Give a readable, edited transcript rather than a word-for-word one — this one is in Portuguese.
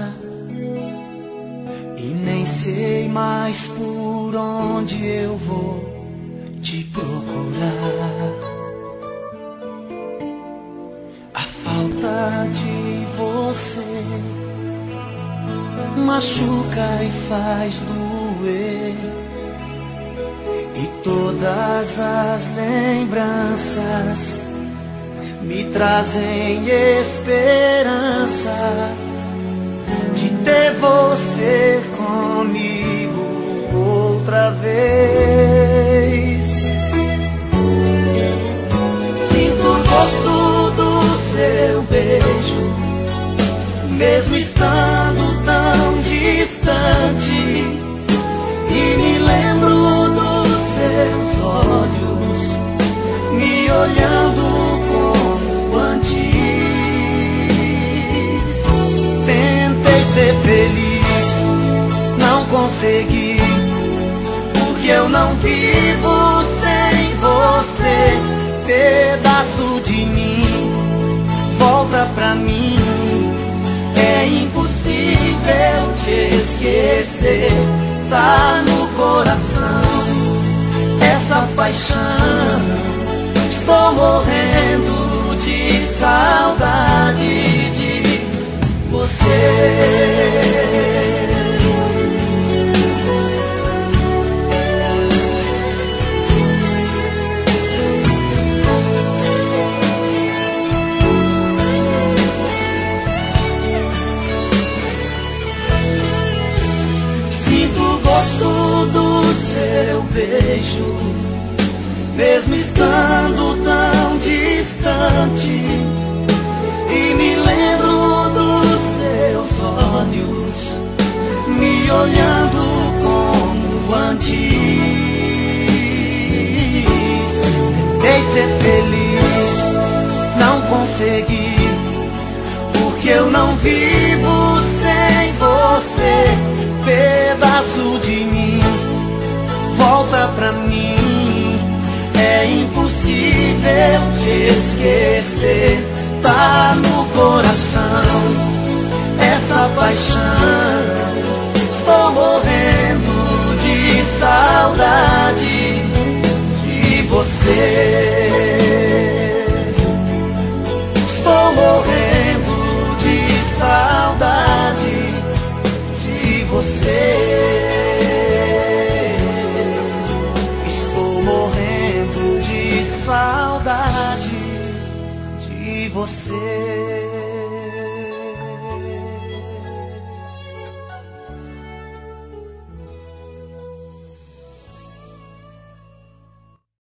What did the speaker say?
e nem sei mais por onde eu vou te procurar. A falta de você machuca e faz doer, e todas as lembranças me trazem esperança de ter você comigo outra vez. Sinto o gosto do seu beijo, mesmo estando tão distante, e me lembro dos seus olhos me olhando como antes. Tentei ser feliz, não consegui, porque eu não vivo sem você. Pedaço de mim volta pra mim, é impossível te esquecer. Tá no coração essa paixão, estou morrendo de saudade de você. Seu beijo, mesmo estando tão distante, e me lembro dos seus olhos me olhando como antes. Tentei ser feliz, não consegui, porque eu não vivo sem você. Pedaço de mim volta pra mim, é impossível te esquecer. Tá no coração essa paixão, estou morrendo de saudade de você. Estou morrendo de saudade de você. Saudade de você.